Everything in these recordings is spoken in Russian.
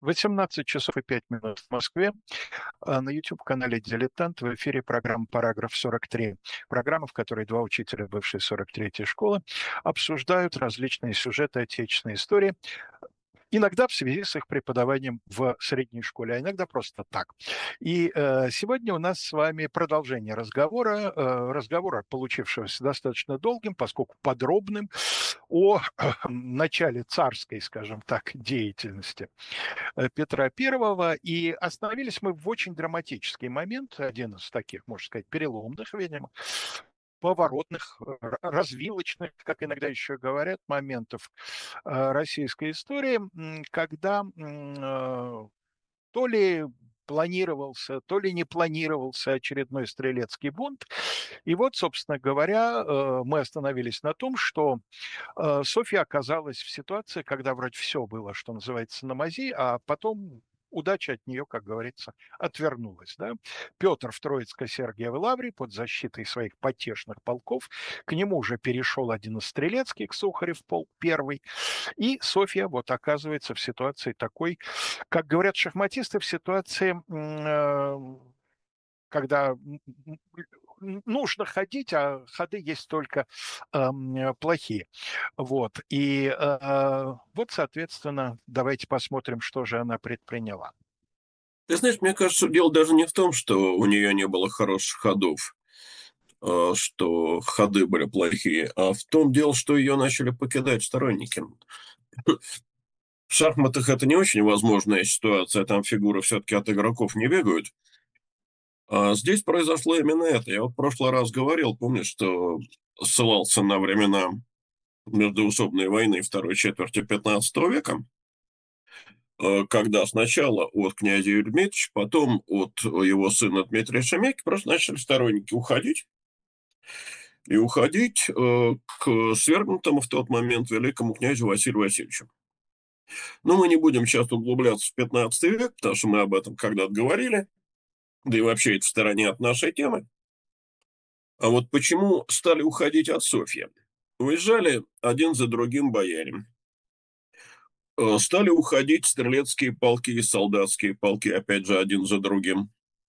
18 часов и 5 минут в Москве. На YouTube-канале «Дилетант» в эфире программа «Параграф 43». Программа, в которой два учителя бывшей 43-й школы обсуждают различные сюжеты отечественной истории, иногда в связи с их преподаванием в средней школе, а иногда просто так. И сегодня у нас с вами продолжение разговора, получившегося достаточно долгим, поскольку подробным, о начале царской, скажем так, деятельности Петра Первого. И остановились мы в очень драматический момент, один из таких, можно сказать, переломных, видимо, поворотных, развилочных, как иногда еще говорят, моментов российской истории, когда то ли планировался, то ли не планировался очередной стрелецкий бунт. И вот, собственно говоря, мы остановились на том, что Софья оказалась в ситуации, когда вроде все было, что называется, на мази, а потом удача от нее, как говорится, отвернулась. Да? Петр в Троицко-Сергиевой лавре под защитой своих потешных полков, к нему уже перешел один из стрелецких, Сухарев полк первый, и Софья вот оказывается в ситуации такой, как говорят шахматисты, в ситуации, когда нужно ходить, а ходы есть только плохие. Вот. И вот, соответственно, давайте посмотрим, что же она предприняла. Ты знаешь, мне кажется, дело даже не в том, что у нее не было хороших ходов, что ходы были плохие, а в том дело, что ее начали покидать сторонники. В шахматах это не очень возможная ситуация, там фигуры все-таки от игроков не бегают. А здесь произошло именно это. Я вот в прошлый раз говорил, помнишь, что ссылался на времена междоусобной войны второй четверти 15 века, когда сначала от князя Юрия Дмитриевича, потом от его сына Дмитрия Шемяки просто начали сторонники уходить. И уходить к свергнутому в тот момент великому князю Василию Васильевичу. Но мы не будем сейчас углубляться в 15 век, потому что мы об этом когда-то говорили, да и вообще это в стороне от нашей темы. А вот почему стали уходить от Софьи? Уезжали один за другим бояре. Стали уходить стрелецкие полки и солдатские полки, опять же, один за другим.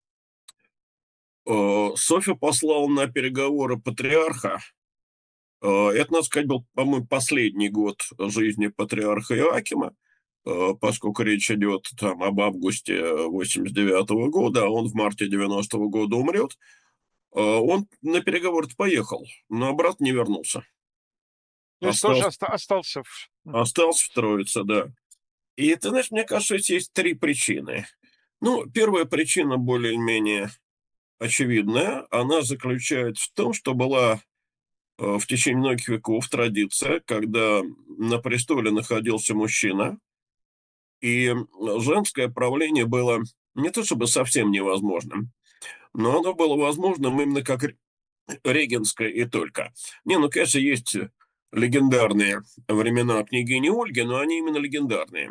Софья послала на переговоры патриарха. Это, надо сказать, был, по-моему, последний год жизни патриарха Иоакима, поскольку речь идет там об августе 89 года, а он в марте 90 года умрет. Он на переговоры поехал, но обратно не вернулся. То есть тоже Остался, остался остался в Троице, да. И ты знаешь, мне кажется, здесь есть три причины. Ну, первая причина более-менее очевидная. Она заключается в том, что была в течение многих веков традиция, когда на престоле находился мужчина, и женское правление было не то чтобы совсем невозможным, но оно было возможным именно как регенское и только. Не, ну, конечно, есть легендарные времена княгини Ольги, но они именно легендарные.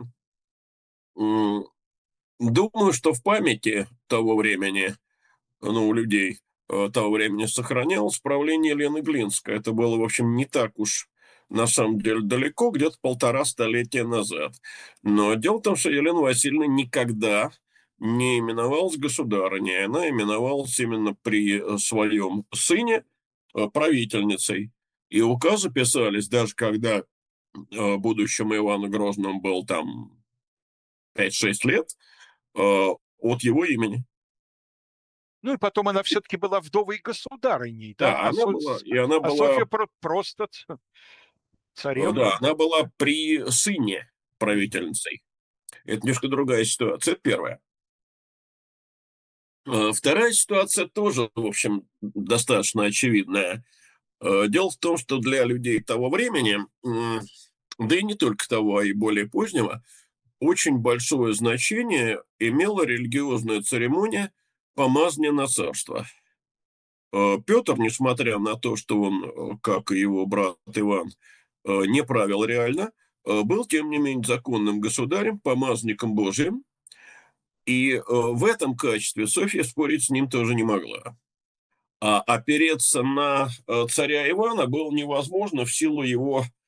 Думаю, что в памяти того времени, ну, у людей того времени сохранялось правление Елены Глинской. Это было, в общем, не так уж на самом деле далеко, где-то 1,5 столетия назад. Но дело в том, что Елена Васильевна никогда не именовалась государыней. Она именовалась именно при своем сыне правительницей. И указы писались, даже когда будущему Ивану Грозному был там 5-6 лет, от его имени. Ну и потом она все-таки была вдовой государыней, да, Да, она была, и она А была, Софья просто царевна. да, она была при сыне правительницей. Это немножко другая ситуация, это первое. Вторая ситуация тоже, в общем, достаточно очевидная. Дело в том, что для людей того времени, да и не только того, а и более позднего, очень большое значение имела религиозная церемония помазания на царство. Петр, несмотря на то, что он, как и его брат Иван, не правил реально, был, тем не менее, законным государем, помазанником Божиим, и в этом качестве Софья спорить с ним тоже не могла. А опереться на царя Ивана было невозможно в силу его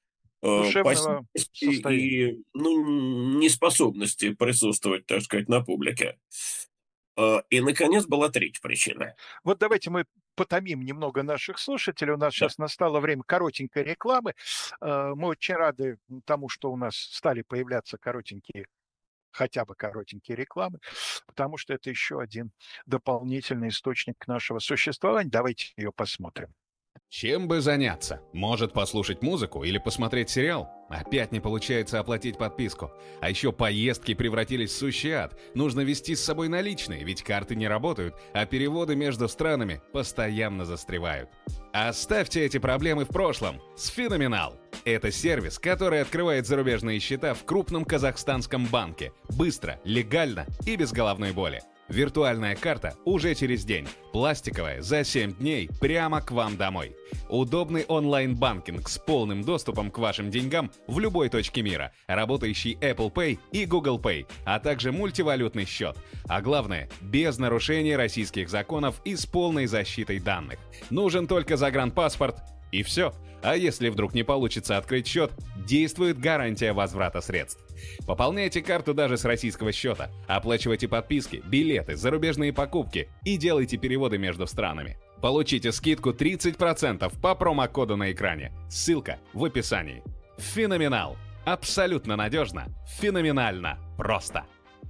душевного пассивности состояния. и неспособности присутствовать, так сказать, на публике. И, наконец, была третья причина. Вот давайте мы потомим немного наших слушателей. У нас Да. сейчас настало время коротенькой рекламы. Мы очень рады тому, что у нас стали появляться коротенькие, хотя бы коротенькие рекламы, потому что это еще один дополнительный источник нашего существования. Давайте ее посмотрим. Чем бы заняться? Может послушать музыку или посмотреть сериал? Опять не получается оплатить подписку. А еще поездки превратились в сущий ад. Нужно везти с собой наличные, ведь карты не работают, а переводы между странами постоянно застревают. Оставьте эти проблемы в прошлом с Феноменал. Это сервис, который открывает зарубежные счета в крупном казахстанском банке. Быстро, легально и без головной боли. Виртуальная карта уже через день. Пластиковая за 7 дней прямо к вам домой. Удобный онлайн-банкинг с полным доступом к вашим деньгам в любой точке мира. Работающий Apple Pay и Google Pay, а также мультивалютный счет. А главное, без нарушения российских законов и с полной защитой данных. Нужен только загранпаспорт и все. А если вдруг не получится открыть счет, действует гарантия возврата средств. Пополняйте карту даже с российского счета, оплачивайте подписки, билеты, зарубежные покупки и делайте переводы между странами. Получите скидку 30% по промокоду на экране. Ссылка в описании. Феноменал. Абсолютно надежно. Феноменально. Просто.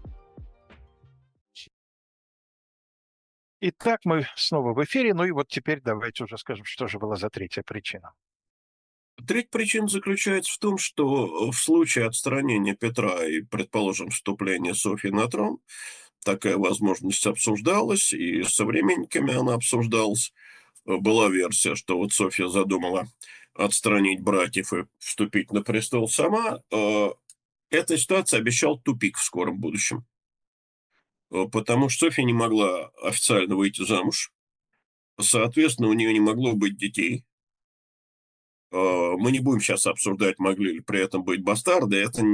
Итак, мы снова в эфире. Ну и вот теперь давайте уже скажем, что же была за третья причина. Третья причина заключается в том, что в случае отстранения Петра и, предположим, вступления Софьи на трон, такая возможность обсуждалась, и с современниками она обсуждалась. Была версия, что вот Софья задумала отстранить братьев и вступить на престол сама. Эта ситуация обещала тупик в скором будущем, потому что Софья не могла официально выйти замуж, соответственно, у нее не могло быть детей. Мы не будем сейчас обсуждать, могли ли при этом быть бастарды, это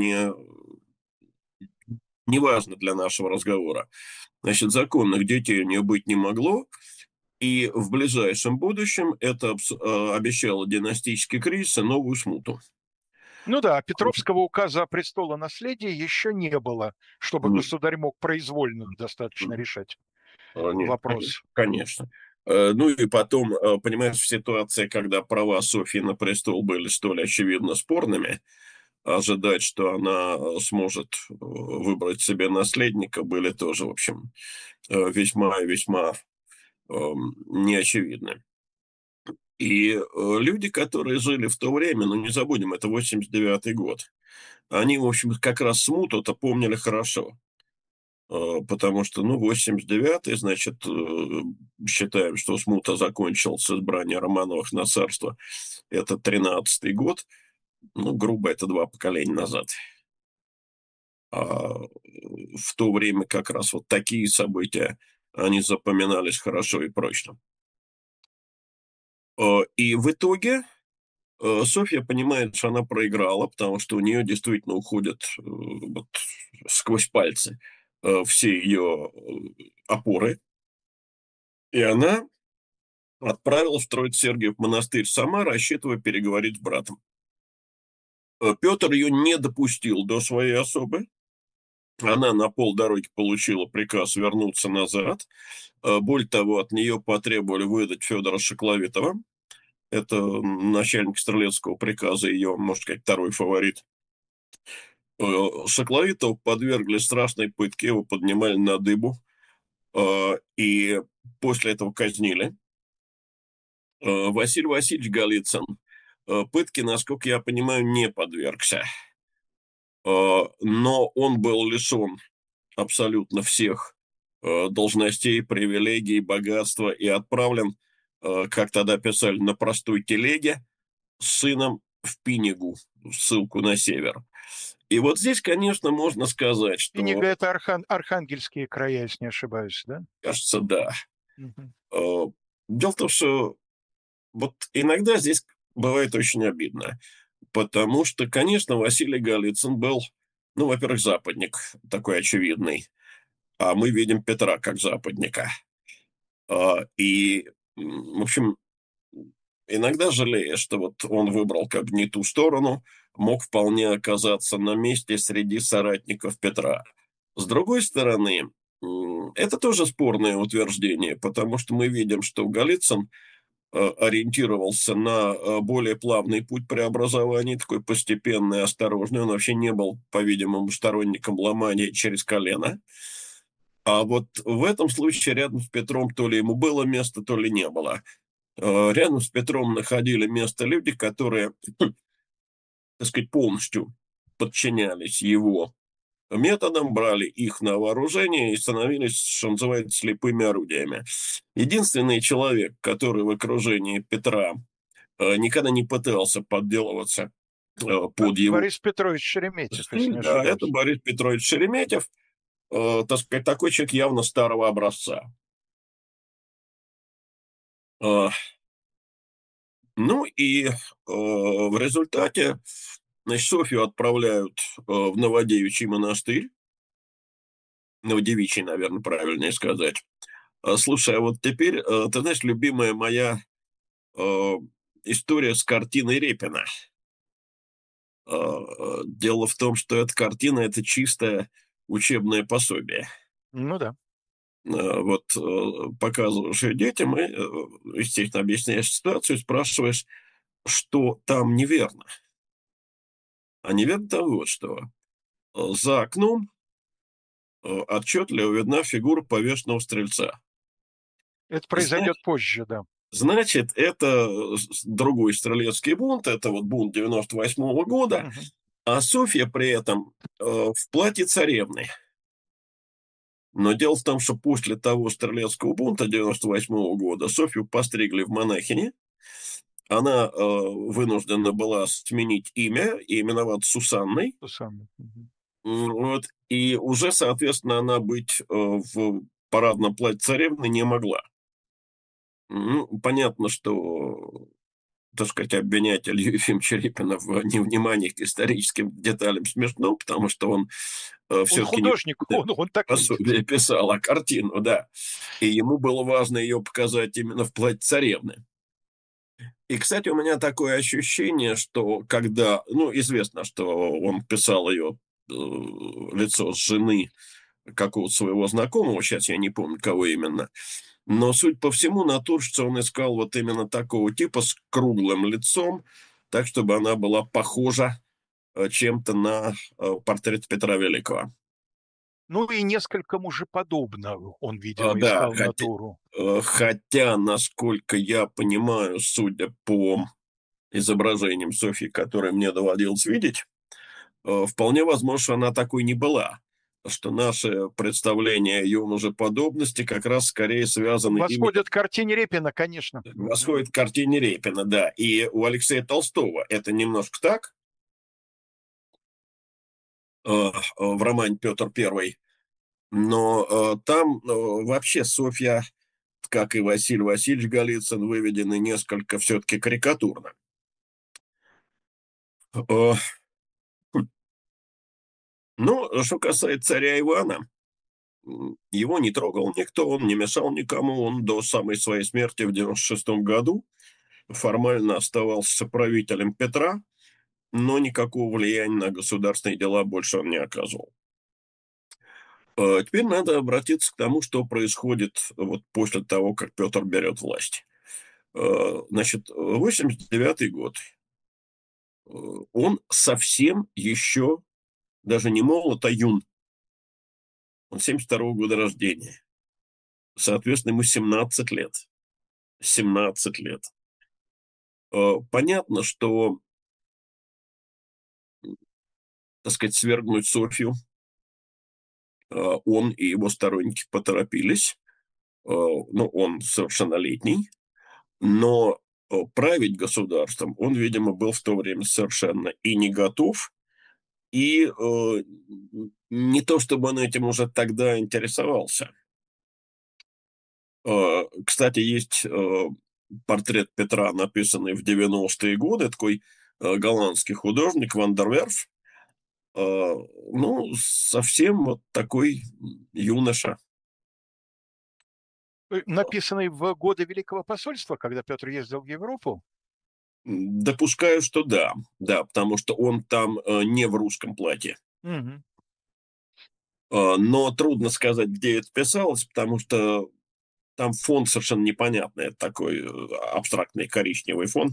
не важно для нашего разговора. Значит, законных детей у нее быть не могло, и в ближайшем будущем это обещало династический кризис и новую смуту. Ну да, Петровского указа о престолонаследии еще не было, чтобы Нет, государь мог произвольно достаточно решать нет, вопрос. конечно. Ну и потом, понимаешь, в ситуации, когда права Софьи на престол были столь очевидно спорными, ожидать, что она сможет выбрать себе наследника, были тоже, в общем, весьма и весьма неочевидны. И люди, которые жили в то время, ну не забудем, это 89-й год, они, в общем, как раз смуту-то помнили хорошо. Потому что, 89-й, значит, считаем, что смута закончилась с избранием Романовых на царство. Это 13-й год, грубо, это 2 поколения назад. А в то время как раз вот такие события, они запоминались хорошо и прочно. И в итоге Софья понимает, что она проиграла, потому что у нее действительно уходят вот, сквозь пальцы все ее опоры. И она отправилась строить Сергиев монастырь сама, рассчитывая переговорить с братом. Петр ее не допустил до своей особы. Она на полдороги получила приказ вернуться назад. Более того, от нее потребовали выдать Федора Шекловитова. Это начальник стрелецкого приказа, ее, можно сказать, второй фаворит. Шекловитова подвергли страшной пытке, его поднимали на дыбу. И после этого казнили. Василий Васильевич Голицын пытке, насколько я понимаю, не подвергся. Но он был лишен абсолютно всех должностей, привилегий, богатства и отправлен, как тогда писали, на простой телеге с сыном в Пинегу, ссылку на север. И вот здесь, конечно, можно сказать, что... Пинега — это архангельские края, если не ошибаюсь, да? Кажется, да. Мгм. Дело в том, что вот иногда здесь бывает очень обидно, потому что, конечно, Василий Голицын был, во-первых, западник такой очевидный, а мы видим Петра как западника. И, в общем, иногда жалеешь, что вот он выбрал как бы не ту сторону, мог вполне оказаться на месте среди соратников Петра. С другой стороны, это тоже спорное утверждение, потому что мы видим, что Голицын ориентировался на более плавный путь преобразования, такой постепенный, осторожный. Он вообще не был, по-видимому, сторонником ломания через колено. А вот в этом случае рядом с Петром то ли ему было место, то ли не было. Рядом с Петром находили место люди, которые, так сказать, полностью подчинялись его методам, брали их на вооружение и становились, что называется, слепыми орудиями. Единственный человек, который в окружении Петра никогда не пытался подделываться под его Борис Петрович Шереметьев, если стиль, не да, это ошибаюсь. Борис Петрович Шереметьев, так сказать, такой человек явно старого образца. Э, Ну и в результате, значит, Софью отправляют в Новодевичий монастырь. Новодевичий, наверное, правильнее сказать. Слушай, а вот теперь, ты знаешь, любимая моя э, история с картиной Репина. Дело в том, что эта картина – это чистое учебное пособие. Ну да. Вот показываешь её детям и, естественно, объясняешь ситуацию, спрашиваешь, что там неверно. А неверно там вот что. За окном отчетливо видна фигура повешенного стрельца. Это Зна- произойдет позже, да. Значит, это другой стрелецкий бунт, это вот бунт 98-го года, Мгм. а Софья при этом в платье царевны. Но дело в том, что после того стрелецкого бунта 98-го года Софью постригли в монахини. Она вынуждена была сменить имя и именоваться Сусанной. То самое. Мгм. Вот. И уже, соответственно, она быть в парадном платье царевны не могла. Ну, понятно, что, так сказать, обвинять Илью Ефимовича Репина в невнимании к историческим деталям смешно, потому что он Он все-таки не художник, он так видит. пособие писал, а картину, да. И ему было важно ее показать именно в платье царевны. И, кстати, у меня такое ощущение, что когда, ну, известно, что он писал ее лицо с жены какого-то своего знакомого, сейчас я не помню, кого именно, но, суть по всему, натурщица он искал вот именно такого типа с круглым лицом, так, чтобы она была похожа чем-то на портрет Петра Великого. Ну и несколько мужеподобно он, видимо, Да, искал натуру. хотя, насколько я понимаю, судя по изображениям Софьи, которые мне доводилось видеть, вполне возможно, что она такой не была. Что наше представление о ее мужеподобности как раз скорее связаны именно Восходит к картине Репина, конечно. Мгм. восходит к картине Репина, да. И у Алексея Толстого это немножко так, в романе «Петр I», но там вообще Софья, как и Василий Васильевич Голицын, выведены несколько все-таки карикатурно. Э, Ну, что касается царя Ивана, его не трогал никто, он не мешал никому, он до самой своей смерти в 96 году формально оставался соправителем Петра, но никакого влияния на государственные дела больше он не оказывал. Теперь надо обратиться к тому, что происходит вот после того, как Петр берет власть. Значит, 89 год. Он совсем еще даже не молод, а юн. Он 72 года рождения. Соответственно, ему 17 лет. 17 лет. Понятно, что, так сказать, свергнуть Софью он и его сторонники поторопились. Ну, он совершеннолетний, но править государством он, видимо, был в то время совершенно и не готов, и не то чтобы он этим уже тогда интересовался. Кстати, есть портрет Петра, написанный в 90-е годы, такой голландский художник Ван дер Верф, ну, совсем вот такой юноша. Написанный в годы Великого посольства, когда Петр ездил в Европу. Допускаю, что да. Да, потому что он там не в русском платье. Мгм. Но трудно сказать, где это писалось, потому что там фон совершенно непонятный. Это такой абстрактный коричневый фон.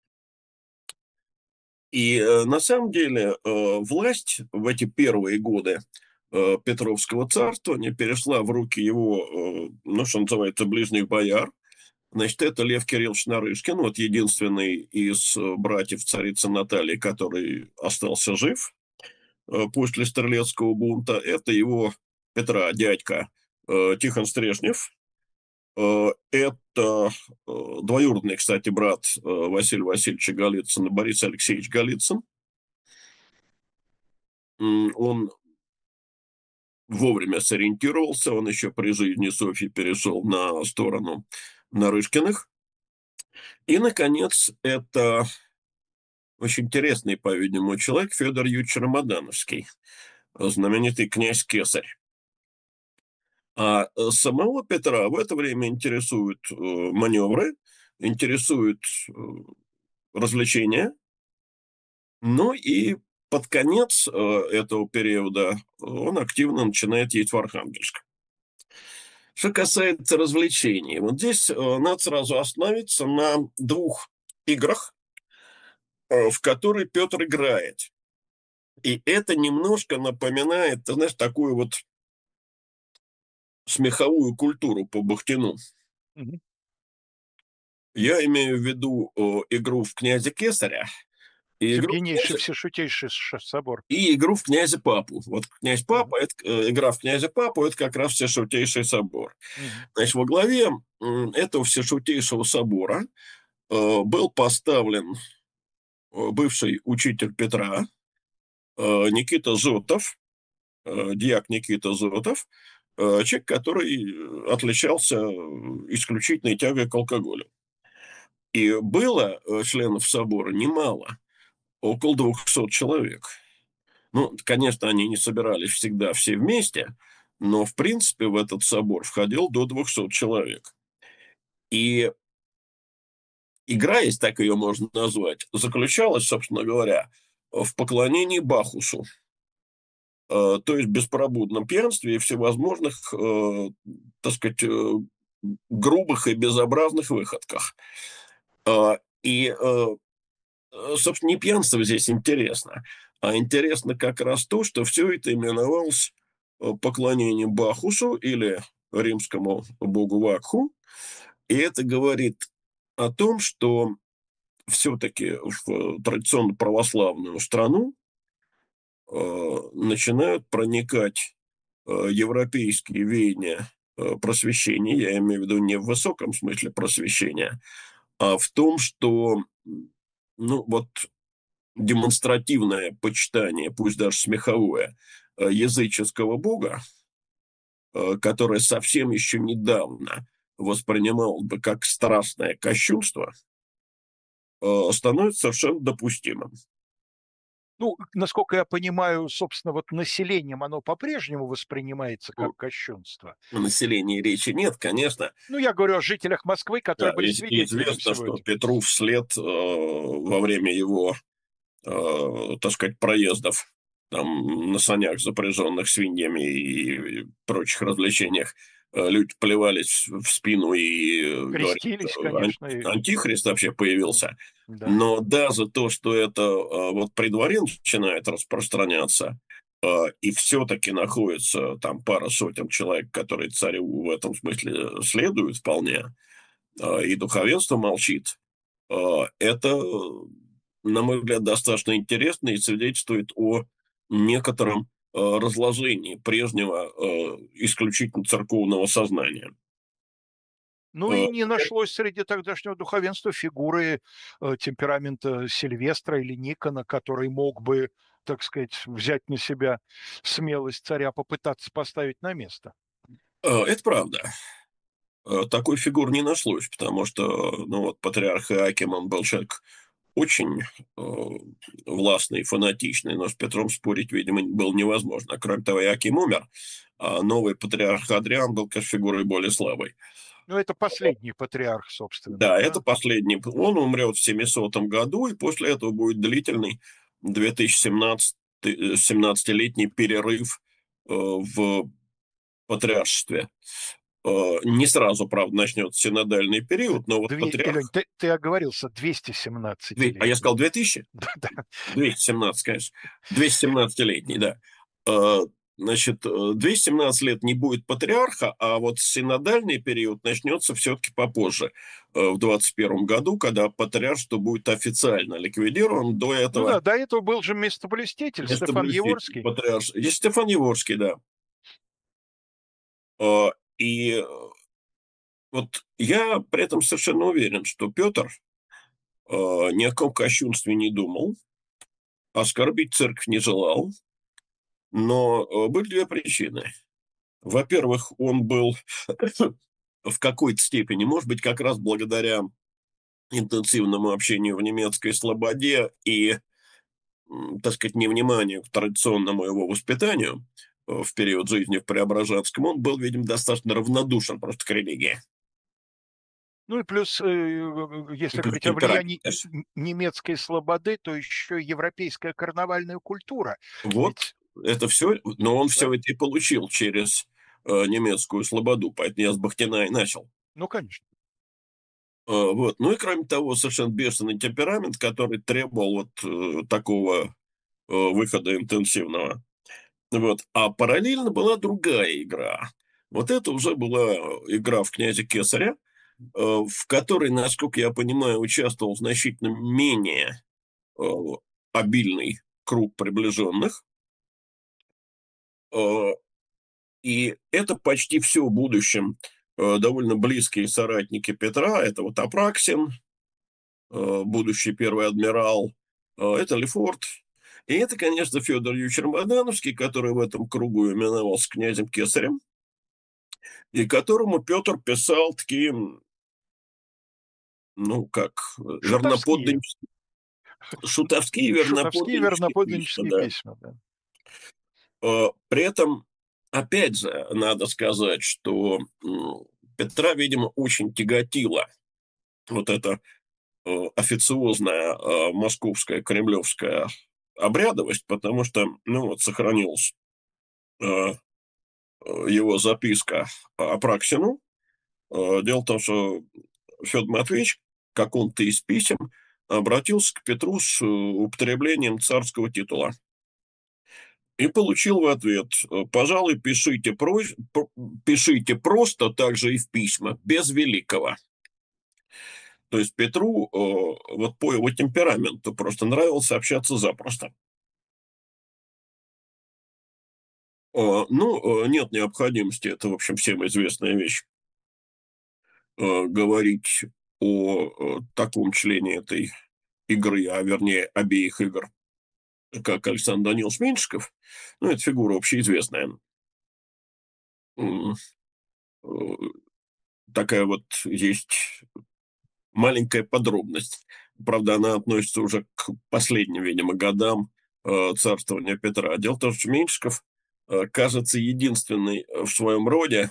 И на самом деле власть в эти первые годы Петровского царствования перешла в руки его, ну, что называется, ближних бояр. Значит, это Лев Кириллович Нарышкин, вот единственный из братьев царицы Натальи, который остался жив после Стрелецкого бунта. Это его Петра дядька Тихон Стрешнев. Это двоюродный, кстати, брат Василия Васильевича Голицына, Борис Алексеевич Голицын. Он вовремя сориентировался, он еще при жизни Софьи перешел на сторону Нарышкиных. И, наконец, это очень интересный, по-видимому, человек Федор Юрьевич Рамадановский, знаменитый князь Кесарь. А самого Петра в это время интересуют маневры, интересуют развлечения. Ну и под конец этого периода он активно начинает ездить в Архангельск. Что касается развлечений, вот здесь надо сразу остановиться на двух играх, в которые Петр играет. И это немножко напоминает, ты знаешь, такую вот смеховую культуру по Бахтину. Мгм. Я имею в виду игру в князя Кесаря и игру в Всебьянейший, князя, всешутейший собор. и игру в князя Папу. Вот князь Мгм. Папа, это, игра в князя Папу, это как раз Всешутейший собор. Мгм. Значит, во главе этого Всешутейшего собора был поставлен бывший учитель Петра Никита Зотов, дьяк Никита Зотов, человек, который отличался исключительной тягой к алкоголю. И было членов собора немало, около 200 человек. Ну, конечно, они не собирались всегда все вместе, но, в принципе, в этот собор входил до 200 человек. И игра, если так ее можно назвать, заключалась, собственно говоря, в поклонении Бахусу, то есть беспробудном пьянстве и всевозможных, так сказать, грубых и безобразных выходках. И, собственно, не пьянство здесь интересно, а интересно как раз то, что все это именовалось поклонением Бахусу или римскому богу Вакху. И это говорит о том, что все-таки в традиционно православную страну начинают проникать европейские веяния просвещения, я имею в виду не в высоком смысле просвещения, а в том, что ну, вот демонстративное почитание, пусть даже смеховое, языческого бога, которое совсем еще недавно воспринималось бы как страстное кощунство, становится совершенно допустимым. Ну, насколько я понимаю, собственно, вот населением оно по-прежнему воспринимается как кощунство. О населении речи нет, конечно. Ну, я говорю о жителях Москвы, Да, которые были свидетелями известно, всего что этого. Петру вслед во время его, так сказать, проездов там, на санях, запряженных свиньями и прочих развлечениях, люди плевались в спину и говорили, Крестились, что конечно, и антихрист вообще появился. да. Но даже то, что это вот при дворе начинает распространяться, и все-таки находится там пара сотен человек, которые царю в этом смысле следуют вполне, и духовенство молчит, это, на мой взгляд, достаточно интересно и свидетельствует о некотором разложении прежнего исключительно церковного сознания. Ну и не нашлось среди тогдашнего духовенства фигуры темперамента Сильвестра или Никона, который мог бы, так сказать, взять на себя смелость царя, попытаться поставить на место. Это правда. Такой фигуры не нашлось, потому что ну, вот, патриарх Иоаким, он был человек очень властный, фанатичный, но с Петром спорить, видимо, было невозможно. Кроме того, Иоаким умер, а новый патриарх Адриан был, конечно, фигурой более слабой. Ну, это последний патриарх, собственно, Да, это да? последний. Он умрет в 700 году, и после этого будет длительный 17-летний перерыв в патриаршестве. Не сразу, правда, начнется синодальный период, но вот Илюнь, патриарх... ты оговорился, А я 217-летний. сказал 2000? Да-да. 217, конечно. 217-летний, да. Э, Значит, 217 лет не будет патриарха, а вот синодальный период начнется все-таки попозже, в 21 году, когда патриаршество будет официально ликвидировано. До Ну да, этого до этого был же местоблюститель Стефан местоблюститель Еворский. патриарш... Есть Стефан Еворский, да. Э, И вот я при этом совершенно уверен, что Петр ни о каком кощунстве не думал, оскорбить церковь не желал, но были две причины. Во-первых, он был в какой-то степени, может быть, как раз благодаря интенсивному общению в немецкой слободе и, так сказать, невниманию к традиционному его воспитанию в период жизни в Преображенском, он был, видимо, достаточно равнодушен просто к религии. Ну и плюс, И если плюс говорить о темперамент, влиянии конечно. немецкой слободы, то еще европейская карнавальная культура. Вот Ведь, это все, но он да, все это и получил через немецкую слободу, поэтому я с Бахтина и начал. ну, конечно. Вот. Ну и кроме того, совершенно бешеный темперамент, который требовал вот такого выхода интенсивного. Вот. А параллельно была другая игра. Вот это уже была игра в князя Кесаря, в которой, насколько я понимаю, участвовал значительно менее э, обильный круг приближенных. Э, И это почти все в будущем довольно близкие соратники Петра. Это вот Апраксин, будущий первый адмирал, это Лефорт. И это, конечно, Федор Юрьевич Рамадановский, который в этом кругу именовался князем Кесарем, и которому Петр писал такие, ну, как Шутовские, шутовские шутовские верноподданнические письма, верноподданнические да. письма, да. При этом, опять же, надо сказать, что Петра, видимо, очень тяготила вот эта официозная московская кремлевская обрядовость, потому что, ну, вот сохранилась его записка Апраксину. Дело в том, что Федор Матвеевич в каком-то из писем обратился к Петру с употреблением царского титула. И получил в ответ: пожалуй, пишите просто, так же и в письмах, без великого. То есть Петру вот по его темпераменту просто нравилось общаться запросто. Ну, нет необходимости, это, в общем, всем известная вещь, говорить о таком члене этой игры, а вернее обеих игр, как Александр Данилович Меньшиков. Ну, это фигура общеизвестная. М, э, Такая вот есть маленькая подробность. Правда, она относится уже к последним, видимо, годам царствования Петра. Дело в том, что Меньшиков, кажется, единственный в своем роде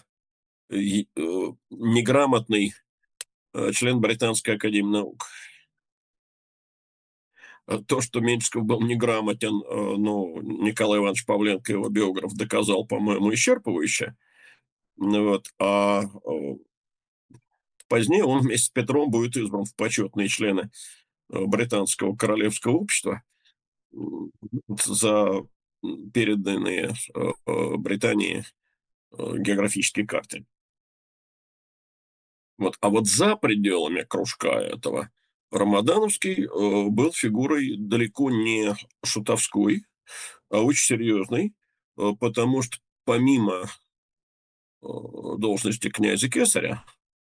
неграмотный член Британской академии наук. То, что Меньшиков был неграмотен, ну, Николай Иванович Павленко, его биограф, доказал, по-моему, исчерпывающе. Вот. Позднее он вместе с Петром будет избран в почетные члены британского королевского общества за переданные Британии географические карты. Вот. А вот за пределами кружка этого Рамадановский был фигурой далеко не шутовской, а очень серьезной, потому что помимо должности князя Кесаря,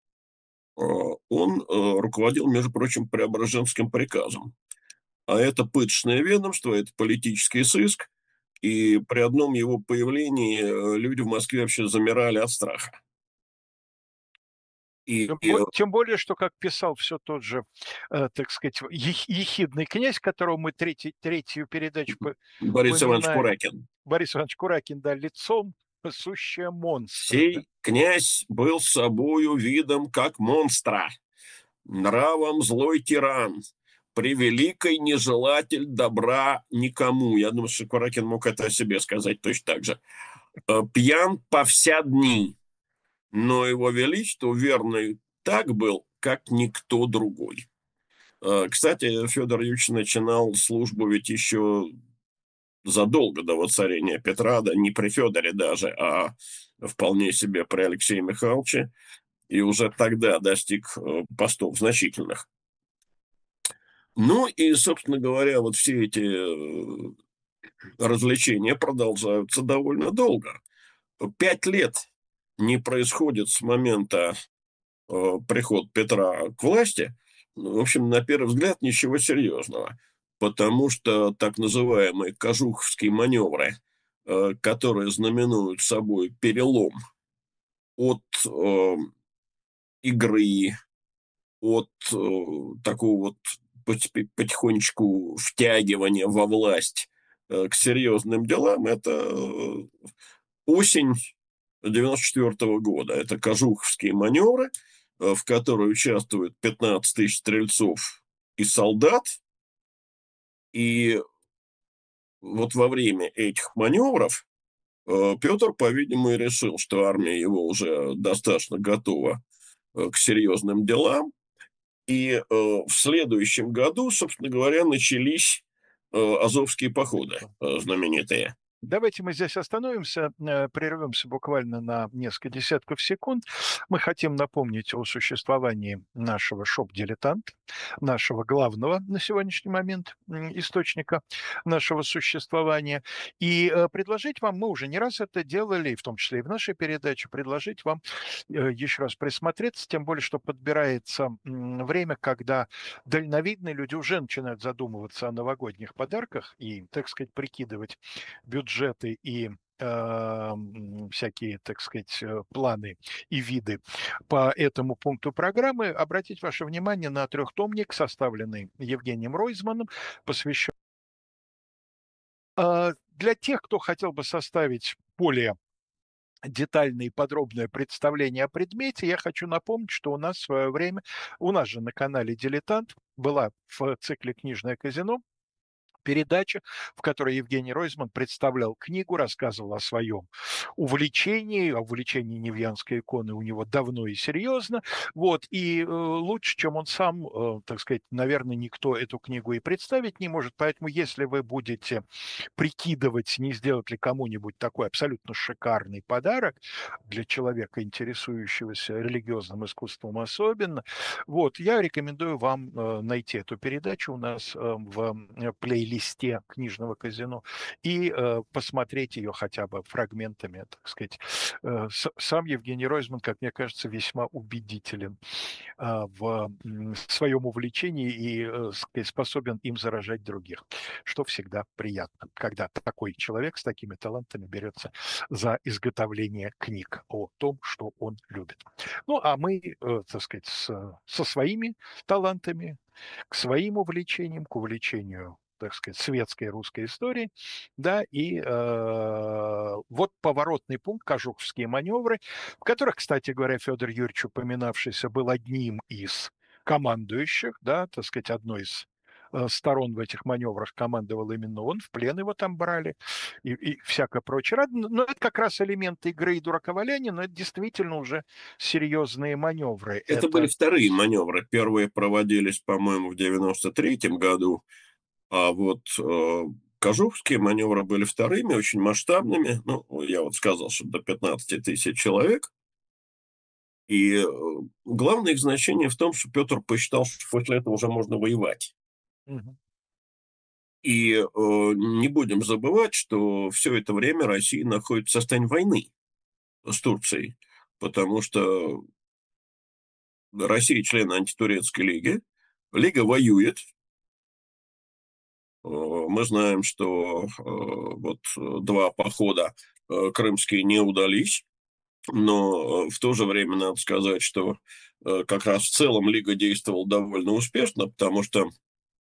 он руководил, между прочим, Преображенским приказом. А это пыточное ведомство, это политический сыск, и при одном его появлении люди в Москве вообще замирали от страха. Тем более, что, как писал все тот же, так сказать, ехидный князь, которого мы третью передачу Борис Иванович поминаем, Куракин. Борис Иванович Куракин, да, лицом сущее монстра, да? Сей князь был собою видом, как монстра, нравом злой тиран, превеликой нежелатель добра никому. Я думаю, что Кваракин мог это о себе сказать точно так же. Пьян по вся дни, но его величество верный так был, как никто другой. Кстати, Федор Юрьевич начинал службу ведь еще задолго до воцарения Петра, да не при Федоре даже, а вполне себе при Алексее Михайловиче, и уже тогда достиг постов значительных. Ну и, собственно говоря, вот все эти развлечения продолжаются довольно долго. 5 лет не происходит с момента прихода Петра к власти. Ну, в общем, на первый взгляд, ничего серьезного. Потому что так называемые кожуховские маневры, которые знаменуют собой перелом от игры, от такого вот потихонечку втягивания во власть к серьезным делам, это осень 1994 года. Это кожуховские маневры, в которой участвуют 15 тысяч стрельцов и солдат. И вот во время этих маневров Петр, по-видимому, и решил, что армия его уже достаточно готова к серьезным делам. И в следующем году, собственно говоря, начались азовские походы знаменитые. Давайте мы здесь остановимся, прервемся буквально на несколько десятков секунд. Мы хотим напомнить о существовании нашего шоп-дилетант, нашего главного на сегодняшний момент источника нашего существования. И предложить вам, мы уже не раз это делали, в том числе и в нашей передаче, предложить вам еще раз присмотреться, тем более, что подбирается время, когда дальновидные люди уже начинают задумываться о новогодних подарках и, так сказать, прикидывать бюджеты и всякие, так сказать, планы и виды по этому пункту программы, обратить ваше внимание на трехтомник, составленный Евгением Ройзманом, посвященный... Для тех, кто хотел бы составить более детальное и подробное представление о предмете, я хочу напомнить, что у нас в свое время, у нас же на канале «Дилетант» была в цикле «Книжное казино» передача, в которой Евгений Ройзман представлял книгу, рассказывал о своем увлечении, о увлечении Невьянской иконы у него давно и серьезно. Вот, и лучше, чем он сам, так сказать, наверное, никто эту книгу и представить не может. Поэтому, если вы будете прикидывать, не сделать ли кому-нибудь такой абсолютно шикарный подарок для человека, интересующегося религиозным искусством особенно, вот, я рекомендую вам найти эту передачу у нас в плейлисте книжного казино и посмотреть ее хотя бы фрагментами, так сказать. Сам Евгений Ройзман, как мне кажется, весьма убедителен в своем увлечении и сказать, способен им заражать других, что всегда приятно, когда такой человек с такими талантами берется за изготовление книг о том, что он любит. Ну, а мы, так сказать, со своими талантами, к своим увлечениям, к увлечению, так сказать, светской русской истории, да, и вот поворотный пункт, кожуховские маневры, в которых, кстати говоря, Федор Юрьевич, упоминавшийся, был одним из командующих, да, так сказать, одной из сторон в этих маневрах командовал именно он, в плен его там брали и всякое прочее. Но это как раз элементы игры и дураковаляния, но это действительно уже серьезные маневры. Это были вторые маневры. Первые проводились, по-моему, в 1993 году, а вот кожуховские маневры были вторыми, очень масштабными. Ну, я вот сказал, что до 15 тысяч человек. И главное их значение в том, что Петр посчитал, что после этого уже можно воевать. Мгм. И не будем забывать, что все это время Россия находится в состоянии войны с Турцией, потому что Россия член антитурецкой лиги, лига воюет. Мы знаем, что вот два похода крымские не удались, но в то же время надо сказать, что как раз в целом лига действовала довольно успешно, потому что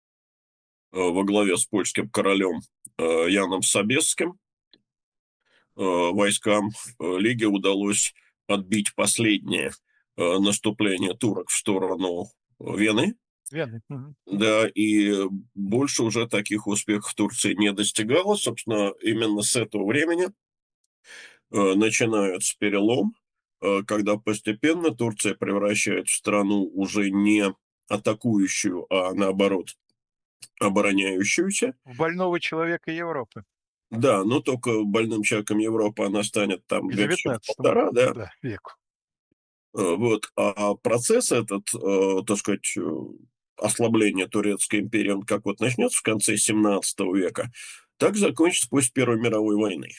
во главе с польским королем Яном Собесским войскам Лиги удалось отбить последнее наступление турок в сторону Вены. Вены. Мгм. Да, и больше уже таких успехов Турции не достигалось. Собственно, именно с этого времени начинается перелом, когда постепенно Турция превращается в страну уже не атакующую, а наоборот обороняющуюся. В больного человека Европы Да, но только больным человеком Европы она станет там к лет через 19 1,5, да. да, веку. Вот. А процесс этот, так сказать, ослабления Турецкой империи, он как вот начнется в конце 17 века, так закончится после Первой мировой войны.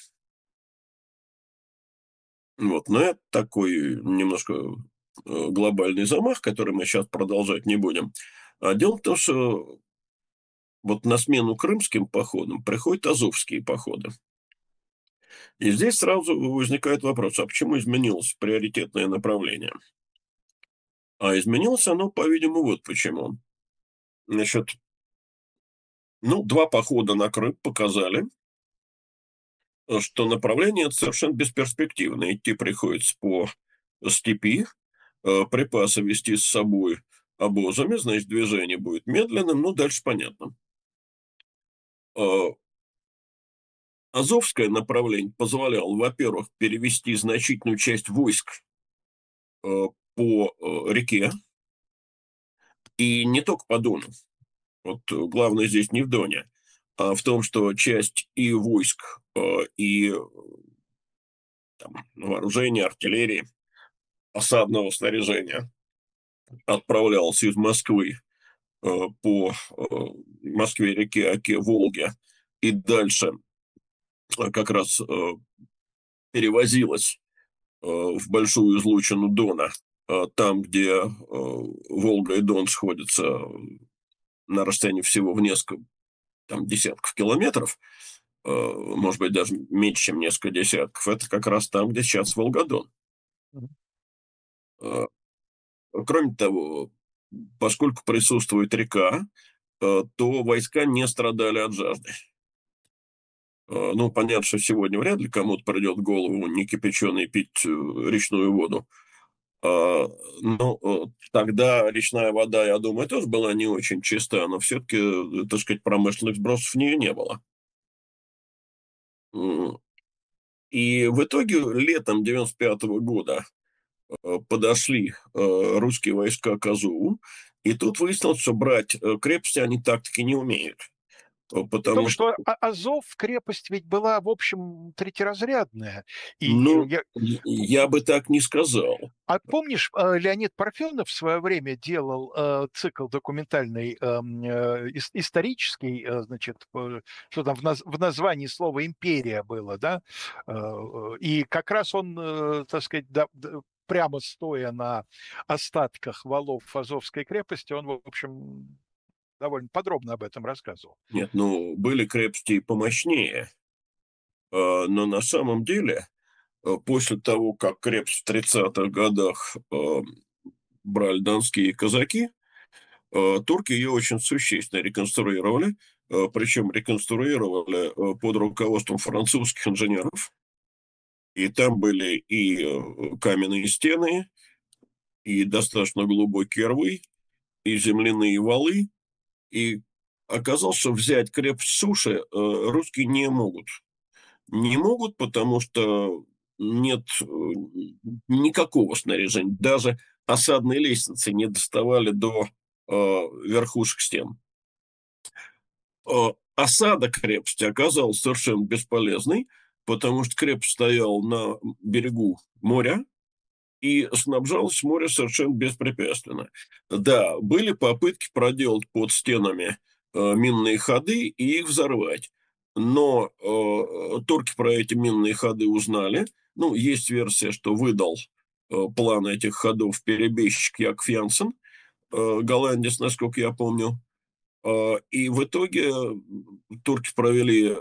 Вот. Но это такой немножко глобальный замах, который мы сейчас продолжать не будем. А дело в том, что вот на смену крымским походам приходят азовские походы. И здесь сразу возникает вопрос, а почему изменилось приоритетное направление? А изменилось оно, по-видимому, вот почему. Значит, ну, два похода на Крым показали, что направление это совершенно бесперспективно. Идти приходится по степи, припасы вести с собой обозами, значит, движение будет медленным, ну, дальше понятно. А Азовское направление позволяло, во-первых, перевести значительную часть войск по реке, и не только по Дону. Вот главное здесь не в Доне, а в том, что часть и войск, и там, вооружения, артиллерии, осадного снаряжения отправлялась из Москвы по Москве-реке, Оке, Волге, и дальше как раз перевозилась в большую излучину Дона, там, где Волга и Дон сходятся на расстоянии всего в несколько там, десятков километров, может быть, даже меньше, чем несколько десятков, это как раз там, где сейчас Волгодон. Мгм. Кроме того, поскольку присутствует река, то войска не страдали от жажды. Ну, понятно, что сегодня вряд ли кому-то придет в голову не кипяченой пить речную воду. Но тогда речная вода, я думаю, тоже была не очень чистая, но все-таки, так сказать, промышленных сбросов в нее не было. И в итоге летом 95 года подошли русские войска к Азову, и тут выяснилось, что брать крепости они так-таки не умеют. При том, Потому что, что Азов крепость ведь была, в общем, третьеразрядная. И ну, я я бы так не сказал. А помнишь, Леонид Парфенов в свое время делал цикл документальный, исторический, значит, что там в названии слова «империя» было, да? И как раз он, так сказать, прямо стоя на остатках валов Азовской крепости, он, в общем, довольно подробно об этом рассказывал. Нет, ну, были крепости и помощнее, но на самом деле после того, как крепость в 30-х годах брали донские казаки, турки ее очень существенно реконструировали, причем реконструировали под руководством французских инженеров. И там были и каменные стены, и достаточно глубокие рвы, и земляные валы. И оказалось, что взять крепость с суши русские не могут. Не могут, потому что нет никакого снаряжения. Даже осадные лестницы не доставали до верхушек стен. Осада крепости оказалась совершенно бесполезной, потому что крепость стояла на берегу моря и снабжалась море совершенно беспрепятственно. Да, были попытки проделать под стенами минные ходы и их взорвать. Но турки про эти минные ходы узнали. Ну, есть версия, что выдал план этих ходов перебежчик Яков Янсен, голландец, насколько я помню. И в итоге турки провели,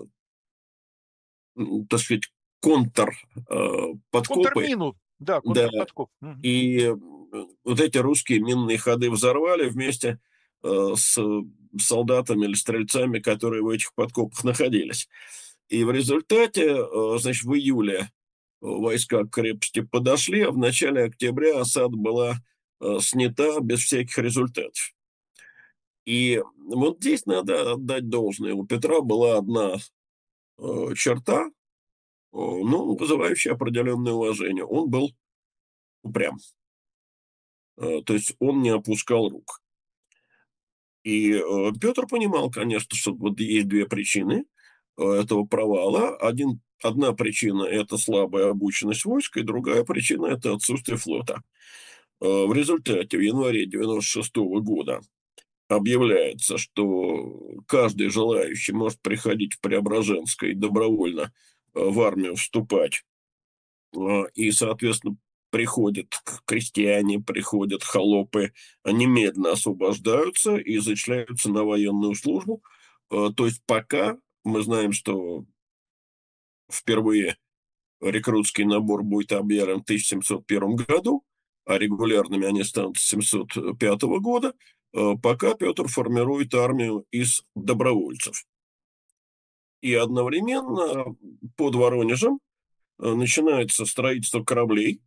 так сказать, подкопы. Контрмину, да, Да, контрподкоп. Мгм. и вот эти русские минные ходы взорвали вместе с солдатами или стрельцами, которые в этих подкопах находились. И в результате, значит, в июле войска к крепости подошли, а в начале октября осада была снята без всяких результатов. И вот здесь надо отдать должное. У Петра была одна черта, ну, вызывающая определенное уважение. Он был упрям. То есть он не опускал рук. И Петр понимал, конечно, что вот есть две причины этого провала. Одна причина – это слабая обученность войска, и другая причина – это отсутствие флота. В результате в январе 1996 года объявляется, что каждый желающий может приходить в Преображенское и добровольно в армию вступать. И, соответственно, приходят крестьяне, приходят холопы, они медленно освобождаются и зачисляются на военную службу. То есть пока мы знаем, что впервые рекрутский набор будет объявлен в 1701 году, а регулярными они станут с 705 года, пока Петр формирует армию из добровольцев. И одновременно под Воронежем начинается строительство кораблей,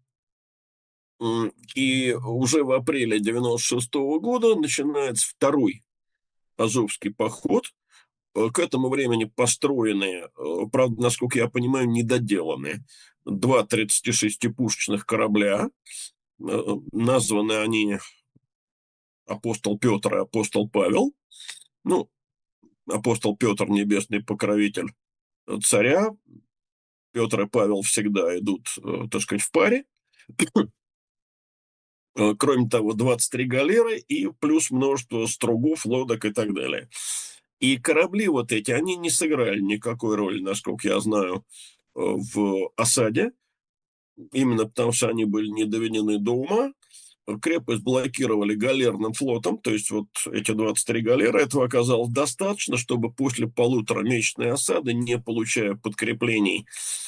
и уже в апреле 1996 года начинается второй Азовский поход. К этому времени построенные, правда, насколько я понимаю, недоделанные, 2 36-пушечных корабля. Названы они апостол Петр и апостол Павел. Ну, апостол Петр – небесный покровитель царя. Петр и Павел всегда идут, так сказать, в паре. Кроме того, 23 галеры и плюс множество стругов, лодок и так далее. И корабли вот эти, они не сыграли никакой роли, насколько я знаю, в осаде, именно потому что они были не доведены до ума. Крепость блокировали галерным флотом, то есть вот эти 23 галеры, этого оказалось достаточно, чтобы после полуторамесячной осады, не получая подкреплений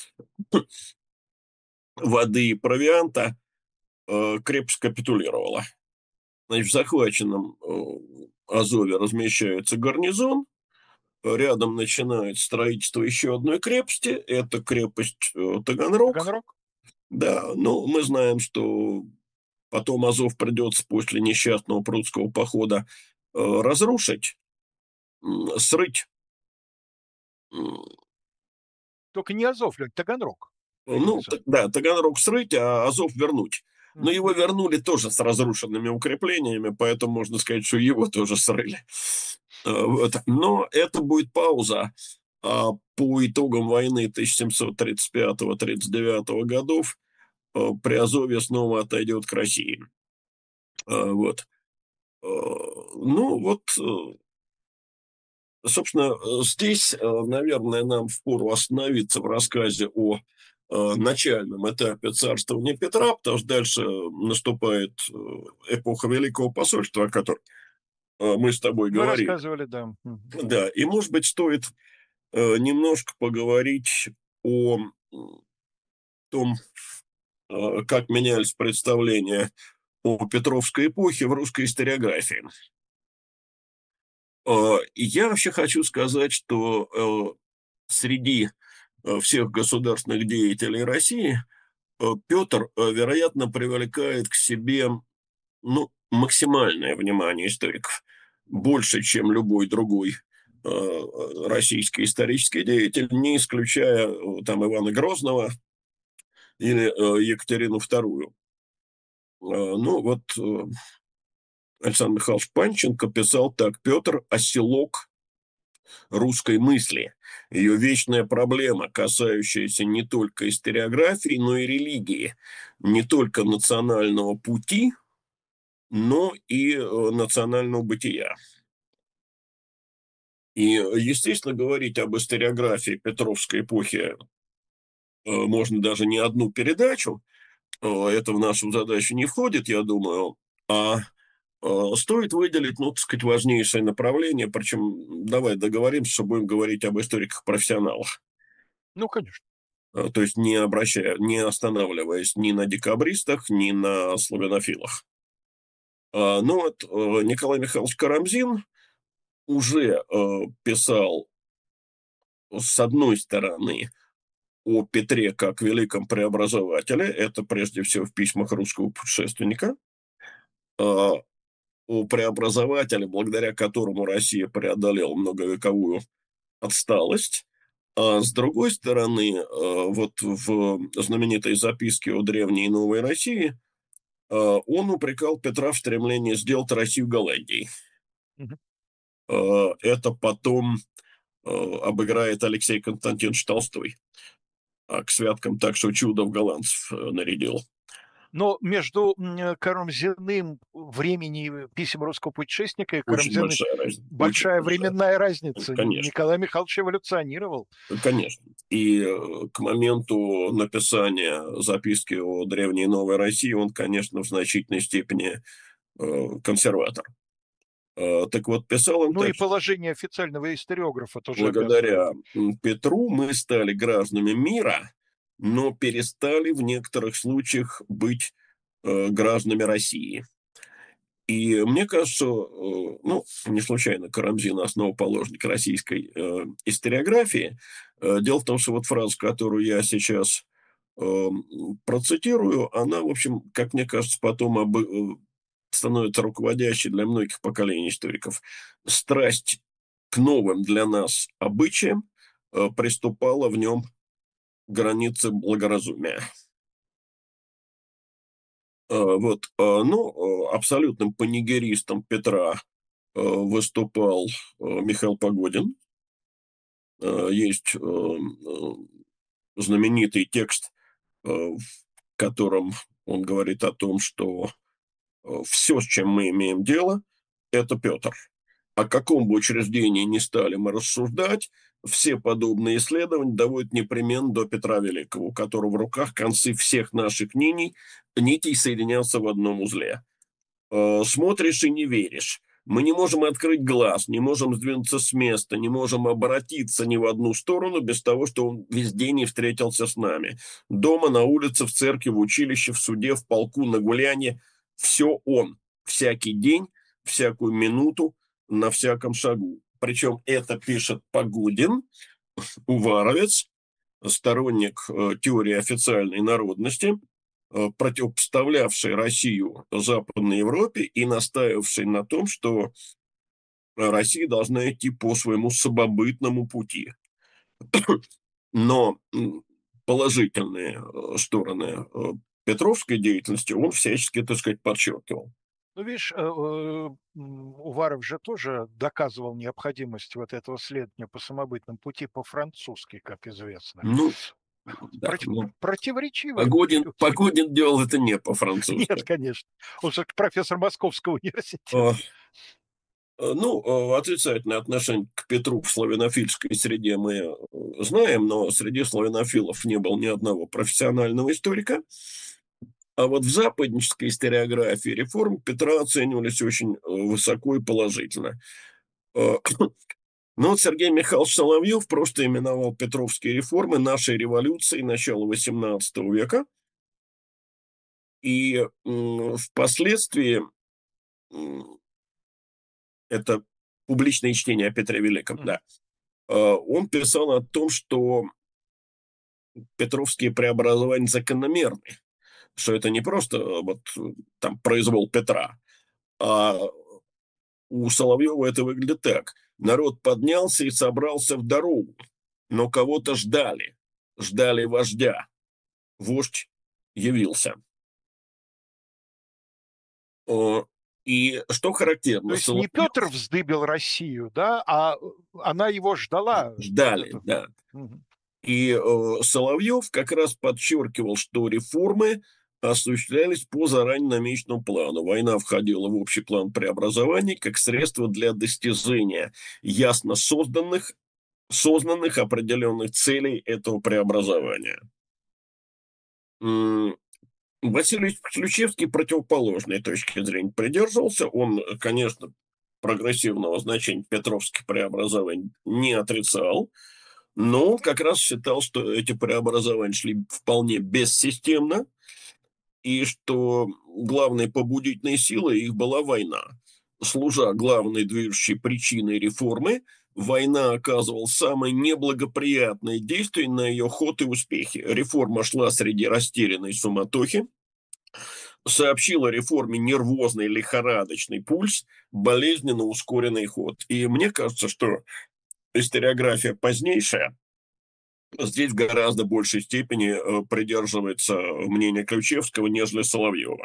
воды и провианта, крепость капитулировала. Значит, в захваченном Азове размещается гарнизон, рядом начинает строительство еще одной крепости, это крепость Таганрог. Таганрог? Да, ну, мы знаем, что потом Азов придется после несчастного прудского похода разрушить, срыть. Только не Азов, Таганрог. Ну, да, Таганрог срыть, а Азов вернуть. Но его вернули тоже с разрушенными укреплениями, поэтому можно сказать, что его тоже срыли. Вот. Но это будет пауза. По итогам войны 1735-39 годов Приазовье снова отойдет к России. Вот. Ну, вот, собственно, здесь, наверное, нам впору остановиться в рассказе о начальном этапе царствования Петра, потому что дальше наступает эпоха Великого посольства, о которой мы с тобой Мы говорили. рассказывали, да. Да, и, может быть, стоит немножко поговорить о том, как менялись представления о Петровской эпохе в русской историографии. Я вообще хочу сказать, что среди всех государственных деятелей России Петр, вероятно, привлекает к себе, ну, максимальное внимание историков, больше, чем любой другой российский исторический деятель, не исключая там Ивана Грозного или Екатерину II. Ну, вот Александр Михайлович Панченко писал так: «Петр – оселок русской мысли, ее вечная проблема, касающаяся не только историографии, но и религии, не только национального пути, но и национального бытия». И, естественно, говорить об историографии Петровской эпохи можно даже не одну передачу, это в нашу задачу не входит, я думаю, а стоит выделить, ну, так сказать, важнейшее направление, причем давай договоримся, что будем говорить об историках-профессионалах. Ну, конечно. То есть не останавливаясь ни на декабристах, ни на славянофилах. Ну вот Николай Михайлович Карамзин уже писал с одной стороны, о Петре как великом преобразователе, это прежде всего в письмах русского путешественника, о преобразователе, благодаря которому Россия преодолела многовековую отсталость. А с другой стороны, вот в знаменитой записке о древней и новой России он упрекал Петра в стремлении сделать Россию Голландией. Мгм. Это потом обыграет Алексей Константинович Толстой. А к святкам так что чудо в голландцев нарядил. Но между Карамзиным времени писем русского путешественника и Очень Карамзиным большая разница. большая Очень большая. временная разница. Конечно. Николай Михайлович эволюционировал. Конечно. И к моменту написания записки о древней и новой России он, конечно, в значительной степени консерватор. Так вот, писал он Ну и так, что положение официального историографа тоже благодаря обязывает. Петру мы стали гражданами мира, но перестали в некоторых случаях быть гражданами России. И мне кажется, ну, не случайно Карамзин основоположник российской историографии. Дело в том, что вот фраза, которую я сейчас процитирую, она, в общем, как мне кажется, потом становится руководящей для многих поколений историков. Страсть к новым для нас обычаям приступала в нем границы благоразумия. Вот, ну, абсолютным панигеристом Петра выступал Михаил Погодин. Есть знаменитый текст, в котором он говорит о том, что все, с чем мы имеем дело, это Петр. О каком бы учреждении ни стали мы рассуждать, все подобные исследования доводят непременно до Петра Великого, у которого в руках концы всех наших нитей соединятся в одном узле. Смотришь и не веришь. Мы не можем открыть глаз, не можем сдвинуться с места, не можем обратиться ни в одну сторону без того, что он везде не встретился с нами. Дома, на улице, в церкви, в училище, в суде, в полку, на гулянье. Все он. Всякий день, всякую минуту, на всяком шагу. Причем это пишет Погодин, уваровец, сторонник теории официальной народности, противопоставлявший Россию Западной Европе и настаивавший на том, что Россия должна идти по своему самобытному пути. Но положительные стороны Петровской деятельности он всячески, так сказать, подчеркивал. Ну, видишь, Уваров же тоже доказывал необходимость вот этого следования по самобытному пути по-французски, как известно. Ну, да, Противоречивые были люди. Погодин делал это не Нет, по-французски. конечно. Он же профессор Московского университета. Ну, отрицательное отношение к Петру в славянофильской среде мы знаем, но среди славянофилов не было ни одного профессионального историка. А вот в западнической историографии реформы Петра оценивались очень высоко и положительно. Но вот Сергей Михайлович Соловьев просто именовал петровские реформы нашей революцией начала XVIII века. И впоследствии это публичное чтение о Петре Великом, да. Он писал о том, что петровские преобразования закономерны, что это не просто вот там произвол Петра, а у Соловьева это выглядит так. Народ поднялся и собрался в дорогу, но кого-то ждали вождя. Вождь явился. И что характерно... То есть не Петр вздыбил Россию, да, а она его ждала. Ждали, да. И Соловьев как раз подчеркивал, что реформы осуществлялись по заранее намеченному плану. Война входила в общий план преобразований как средство для достижения ясно сознанных определенных целей этого преобразования. Василий Ключевский противоположной точки зрения придерживался. Он, конечно, прогрессивного значения петровских преобразований не отрицал, но он как раз считал, что эти преобразования шли вполне бессистемно, и что главной побудительной силой их была война. служа главной движущей причиной реформы, война оказывала самое неблагоприятное действие на ее ход и успехи. Реформа шла среди растерянной суматохи, сообщил о реформе нервозный лихорадочный пульс, болезненно ускоренный ход. И мне кажется, что историография позднейшая здесь в гораздо большей степени придерживается мнения Ключевского, нежели Соловьева.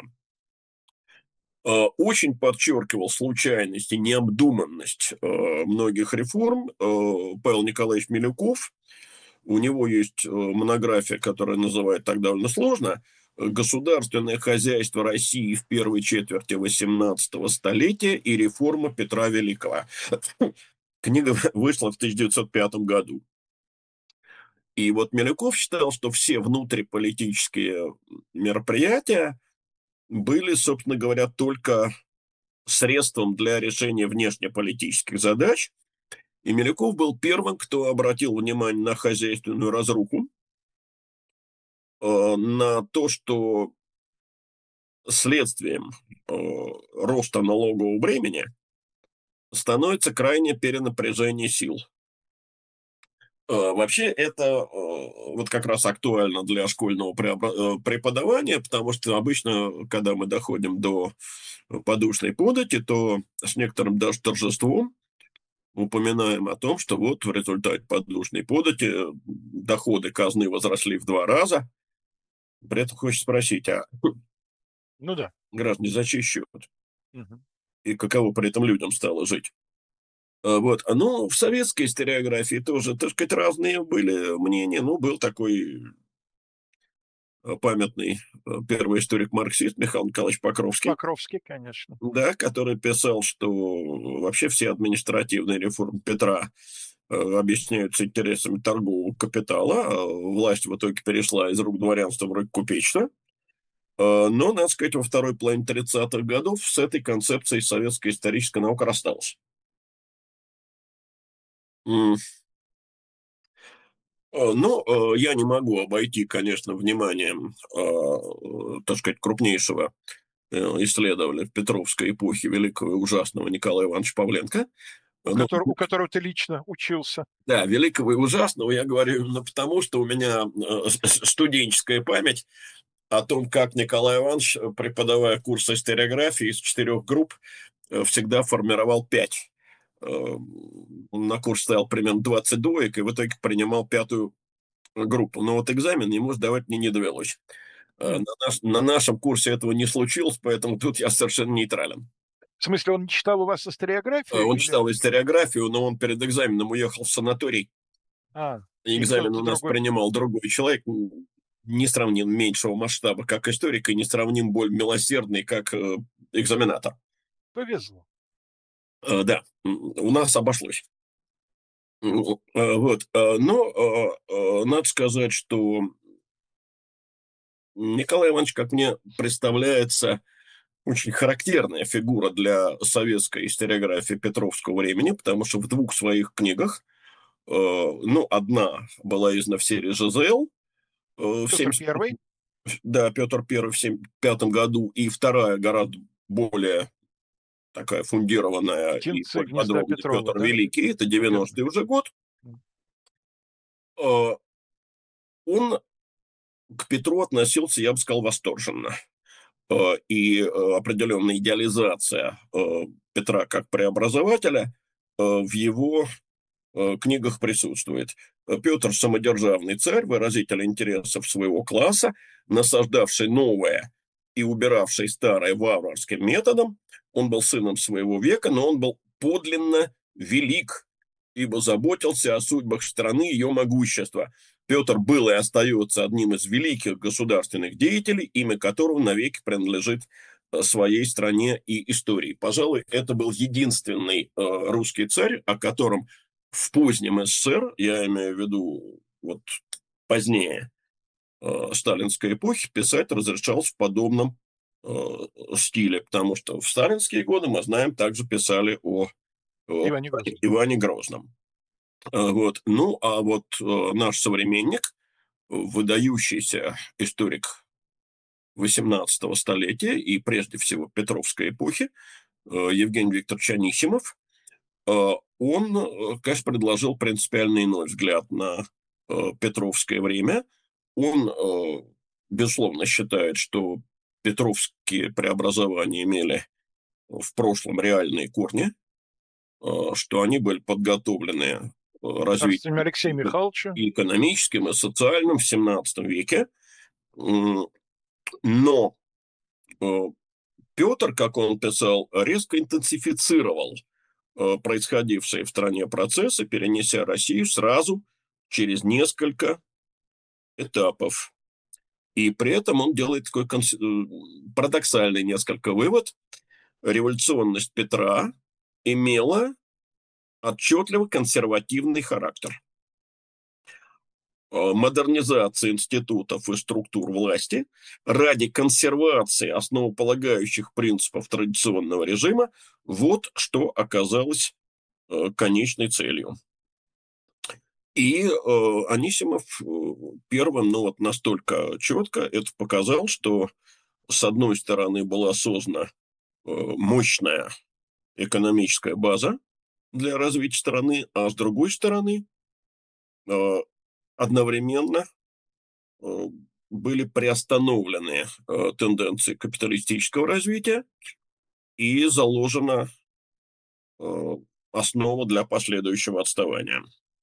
Очень подчеркивал случайность и необдуманность многих реформ Павел Николаевич Милюков. У него есть монография, которая называет так довольно сложно «Государственное хозяйство России в первой четверти XVIII столетия и реформа Петра Великого». Книга вышла в 1905 году. И вот Милюков считал, что все внутриполитические мероприятия были, собственно говоря, только средством для решения внешнеполитических задач. И Милюков был первым, кто обратил внимание на хозяйственную разруху, на то, что следствием роста налогового бремени становится крайнее перенапряжение сил. Вообще это вот как раз актуально для школьного преподавания, потому что обычно, когда мы доходим до подушной подати, то с некоторым даже торжеством упоминаем о том, что вот в результате подушной подати доходы казны возросли в 2 раза. При этом хочется спросить, а Ну да. граждане, за чей счет? Мгм. И каково при этом людям стало жить? Вот. Ну, в советской историографии тоже, так сказать, разные были мнения. Ну, был такой памятный первый историк-марксист Михаил Николаевич Покровский, Покровский, конечно. да, который писал, что вообще все административные реформы Петра объясняются интересами торгового капитала. Власть в итоге перешла из рук дворянства в руки купечества. Но, надо сказать, во второй половине 30-х годов с этой концепцией советская историческая наука рассталась. Но я не могу обойти, конечно, вниманием, так сказать, крупнейшего исследователя Петровской эпохи великого и ужасного Николая Ивановича Павленко. У которого ты лично учился. Да, великого и ужасного я говорю именно потому, что у меня студенческая память о том, как Николай Иванович, преподавая курс историографии из 4 групп, всегда формировал 5. Он на курс стоял примерно 20 двоек и в итоге принимал 5-ю группу. Но вот экзамен ему сдавать мне не довелось. На нашем курсе этого не случилось, поэтому тут я совершенно нейтрален. В смысле, он не читал у вас историографию? Он или- читал историографию, но он перед экзаменом уехал в санаторий. И и экзамен кто-то у нас другой. принимал другой человек, несравним меньшего масштаба, как историк, и несравним более милосердный, как экзаменатор. Повезло. Да, у нас обошлось. Вот. Но надо сказать, что Николай Иванович, как мне представляется, очень характерная фигура для советской историографии Петровского времени, потому что в 2 своих книгах, ну, одна была издана в серии «ЖЗЛ», в Петр I. да, Петр I в 1975 году, и вторая гораздо более такая фундированная и Птенцы более гнезда подробная Петрова, Петр да? Великий, это 90-й уже год. Он к Петру относился, я бы сказал, восторженно. И определенная идеализация Петра как преобразователя в его книгах присутствует. Петр – самодержавный царь, выразитель интересов своего класса, насаждавший новое и убиравший старое варварским методом. Он был сыном своего века, но он был подлинно велик, ибо заботился о судьбах страны и ее могущества. Петр был и остается одним из великих государственных деятелей, имя которого навеки принадлежит своей стране и истории. Пожалуй, это был единственный русский царь, о котором в позднем СССР, я имею в виду вот позднее сталинской эпохи, писать разрешалось в подобном стиле, потому что в сталинские годы, мы знаем, также писали о Иване Грозном. Иване Грозном. Вот. Ну, а вот наш современник, выдающийся историк XVIII столетия и прежде всего Петровской эпохи, Евгений Викторович Анисимов, он, конечно, предложил принципиально иной взгляд на петровское время. Он, безусловно, считает, что петровские преобразования имели в прошлом реальные корни, что они были подготовлены развитием Алексеем Михайловичем. и экономическим, и социальным в XVII веке. Но Петр, как он писал, резко интенсифицировал происходившие в стране процессы, перенеся Россию сразу через несколько этапов. И при этом он делает такой парадоксальный несколько вывод. Революционность Петра имела отчетливо консервативный характер. Модернизация институтов и структур власти ради консервации основополагающих принципов традиционного режима – вот что оказалось конечной целью. И Анисимов первым, настолько четко это показал, что с одной стороны была создана мощная экономическая база для развития страны, а с другой стороны одновременно были приостановлены тенденции капиталистического развития и заложена основа для последующего отставания.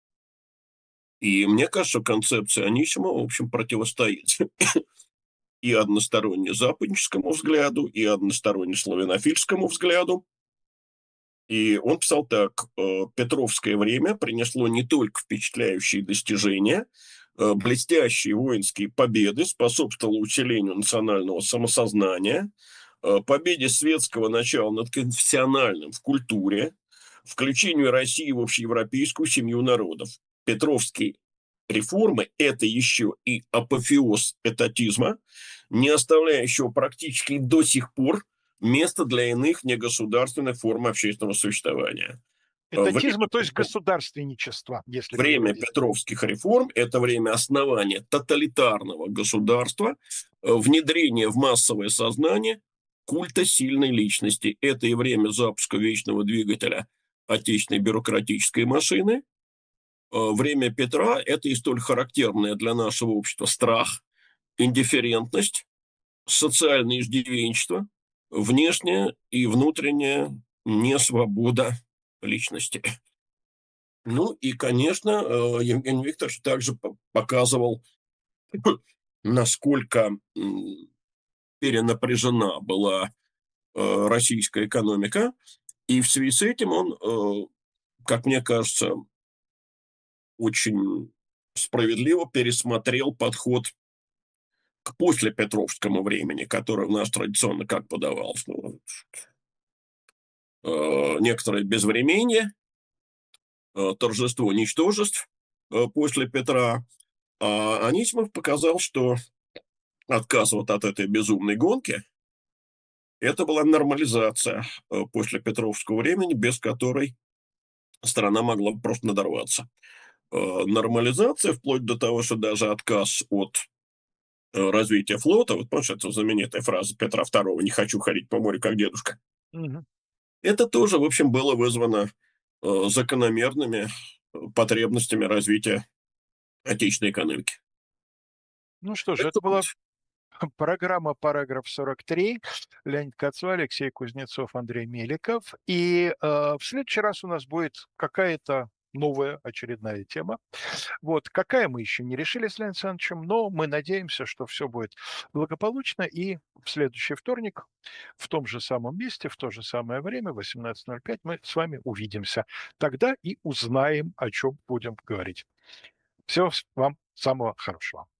И мне кажется, концепция Анисимова, в общем, противостоит и односторонне западническому взгляду, и односторонне славянофильскому взгляду. И он писал так: «Петровское время принесло не только впечатляющие достижения, блестящие воинские победы, способствовало усилению национального самосознания, победе светского начала над конфессиональным в культуре, включению России в общеевропейскую семью народов. Петровские реформы – это еще и апофеоз этатизма, не оставляющего практически до сих пор места для иных негосударственных форм общественного существования». Этатизма, то есть государственничества. Если время петровских реформ – это время основания тоталитарного государства, внедрения в массовое сознание культа сильной личности. Это и время запуска вечного двигателя отечественной бюрократической машины. Время Петра – это и столь характерное для нашего общества страх, индифферентность, социальное иждивенчество, внешняя и внутренняя несвобода личности. Ну и, конечно, Евгений Викторович также показывал, насколько перенапряжена была российская экономика, и в связи с этим он, как мне кажется, очень справедливо пересмотрел подход к послепетровскому времени, который у нас традиционно как подавался. Некоторое безвременье, торжество ничтожеств после Петра. А Анисимов показал, что отказ вот от этой безумной гонки – это была нормализация после Петровского времени, без которой страна могла бы просто надорваться. Нормализация, вплоть до того, что даже отказ от развития флота, вот помнишь, это знаменитая фраза Петра II: «Не хочу ходить по морю, как дедушка». Угу. Это тоже, в общем, было вызвано закономерными потребностями развития отечественной экономики. Ну что же, это была программа «Параграф 43». Леонид Кацва, Алексей Кузнецов, Андрей Меликов. И в следующий раз у нас будет какая-то новая очередная тема. Вот, какая мы еще не решили с Леонидом Александровичем, но мы надеемся, что все будет благополучно. И в следующий вторник в том же самом месте, в то же самое время, 18:05, мы с вами увидимся. Тогда и узнаем, о чем будем говорить. Всего вам самого хорошего.